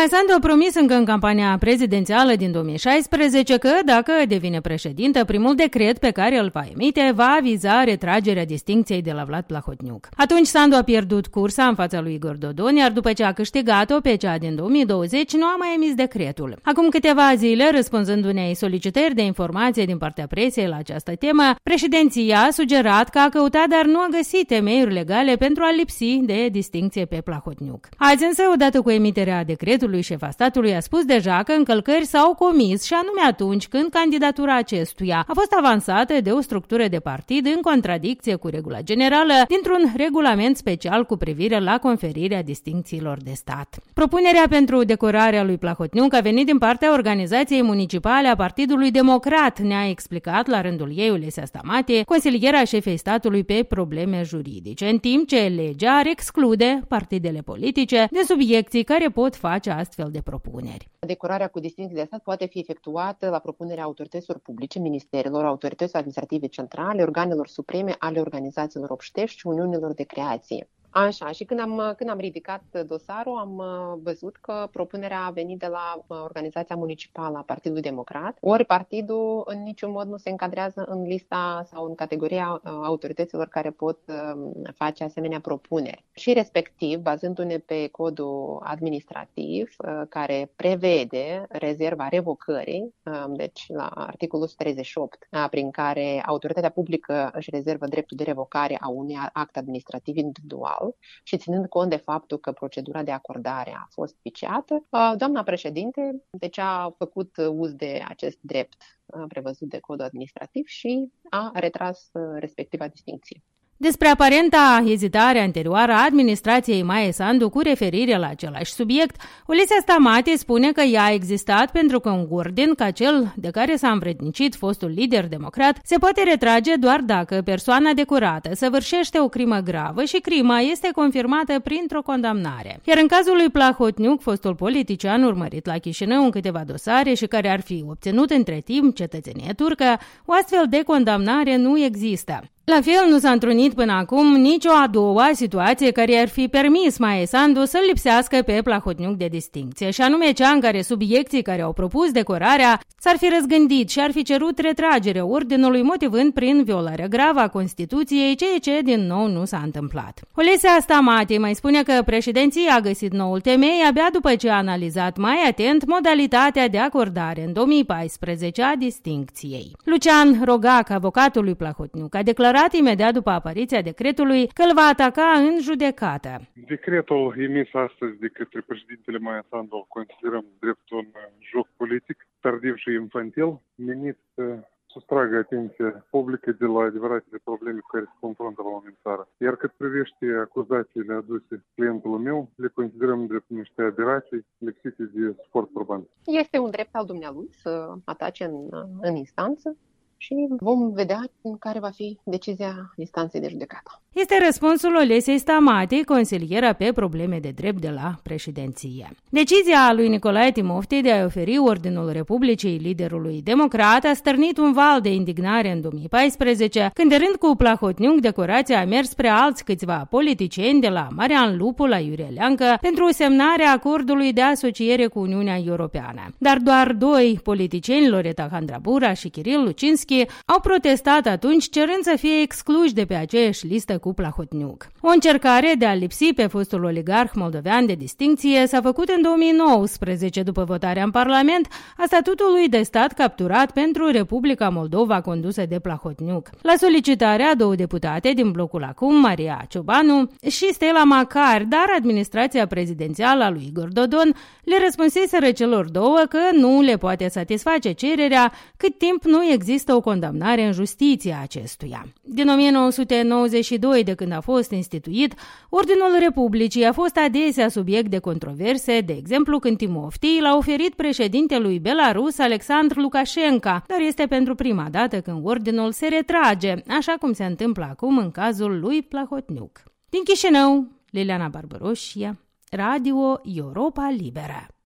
Maia Sandu a promis încă în campania prezidențială din 2016 că, dacă devine președintă, primul decret pe care îl va emite va viza retragerea distincției de la Vlad Plahotniuc. Atunci Sandu a pierdut cursa în fața lui Igor Dodon, iar după ce a câștigat-o pe cea din 2020, nu a mai emis decretul. Acum câteva zile, răspunzând unei solicitări de informație din partea presiei la această temă, președinția a sugerat că a căutat, dar nu a găsit temeiuri legale pentru a lipsi de distincție pe Plahotniuc. Azi însă, odată cu emiterea decretului, șefa statului a spus deja că încălcări s-au comis, și anume atunci când candidatura acestuia a fost avansată de o structură de partid în contradicție cu regula generală dintr-un regulament special cu privire la conferirea distincțiilor de stat. Propunerea pentru decorarea lui Plahotniuc a venit din partea organizației municipale a Partidului Democrat, ne-a explicat la rândul ei Olesia Stamati, consiliera șefei statului pe probleme juridice, în timp ce legea ar exclude partidele politice de subiecții care pot face astfel de propuneri. Decorarea cu distincții de stat poate fi efectuată la propunerea autorităților publice, ministerilor, autorităților administrative centrale, organelor supreme ale organizațiilor obștești și uniunilor de creație. Așa, și când am ridicat dosarul, am văzut că propunerea a venit de la organizația municipală a Partidului Democrat, ori partidul în niciun mod nu se încadrează în lista sau în categoria autorităților care pot face asemenea propuneri. Și respectiv, bazându-ne pe codul administrativ care prevede rezerva revocării, deci la articolul 138, prin care autoritatea publică își rezervă dreptul de revocare a unui act administrativ individual, și ținând cont de faptul că procedura de acordare a fost viciată, doamna președinte deci a făcut uz de acest drept prevăzut de codul administrativ și a retras respectiva distincție. Despre aparenta ezitare anterioară a administrației Maia Sandu cu referire la același subiect, Olesia Stamati spune că ea a existat pentru că un ordin ca cel de care s-a învrednicit fostul lider democrat se poate retrage doar dacă persoana decorată săvârșește o crimă gravă și crima este confirmată printr-o condamnare. Iar în cazul lui Plahotniuc, fostul politician urmărit la Chișinău în câteva dosare și care ar fi obținut între timp cetățenie turcă, o astfel de condamnare nu există. La fel, nu s-a întrunit până acum nicio a doua situație care ar fi permis Maia Sandu să-l lipsească pe Plahotniuc de distincție, și anume cea în care subiecții care au propus decorarea s-ar fi răzgândit și ar fi cerut retragerea ordinului, motivând prin violarea gravă a Constituției, ceea ce din nou nu s-a întâmplat. Olesia Stamati mai spune că președinția a găsit noul temei abia după ce a analizat mai atent modalitatea de acordare în 2014 a distincției. Lucian Rogac, avocatul lui Plahotniuc, a declarat imediat după apariția decretului că îl va ataca în judecată. Decretul emis astăzi de către președintele Maia Sandu îl considerăm drept un joc politic, tardiv și infantil, menit să sustragă atenția publică de la adevăratele probleme cu care se confruntă la oameni în țară. Iar cât privește acuzațiile aduse clientului meu, le considerăm drept niște aberații lipsite de suport probant. Este un drept al dumnealui să atace în instanță și vom vedea care va fi decizia instanței de judecată. Este răspunsul Olesiei Stamati, consiliera pe probleme de drept de la președinție. Decizia lui Nicolae Timofti de a oferi Ordinul Republicii liderului democrat a stârnit un val de indignare în 2014, când de rând cu Plahotniuc decorația a mers spre alți câțiva politicieni, de la Marian Lupu la Iurie Leancă, pentru semnarea acordului de asociere cu Uniunea Europeană. Dar doar doi politicieni, Loreta Handrabura și Kiril Lucinski, au protestat atunci, cerând să fie excluși de pe aceeași listă cu Plahotniuc. O încercare de a lipsi pe fostul oligarh moldovean de distincție s-a făcut în 2019, după votarea în Parlament a statutului de stat capturat pentru Republica Moldova condusă de Plahotniuc. La solicitarea a două deputate din blocul acum, Maria Ciobanu și Stella Macar, dar administrația prezidențială a lui Igor Dodon le răspunseseră celor două că nu le poate satisface cererea cât timp nu există o condamnare în justiție a acestuia. Din 1992, de când a fost instituit, Ordinul Republicii a fost adesea subiect de controverse, de exemplu când Timofti l-a oferit președintelui Belarus Alexandru Lukashenko, dar este pentru prima dată când ordinul se retrage, așa cum se întâmplă acum în cazul lui Plahotniuc. Din Chișinău, Liliana Barbaroșia, Radio Europa Liberă.